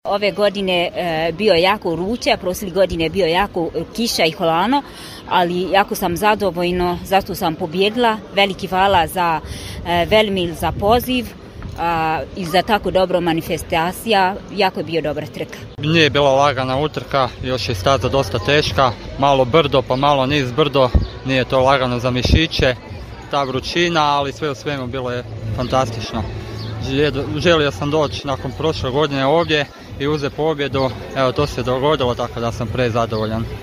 Ove godine bio je jako vruće, a prošle godine bio jako kiša i hladno, ali jako sam zadovoljna, zato sam pobjegla. Veliki hvala za Velimir za poziv i za tako dobro manifestacija, jako je bio dobra trka. Nije bila lagana utrka, još je staza dosta teška, malo brdo pa malo niz brdo, nije to lagano za mišiće, ta vrućina, ali sve u svemu bilo je fantastično. Želio sam doći nakon prošle godine ovdje i uzeti pobjedu, evo to se dogodilo, tako da sam prezadovoljan.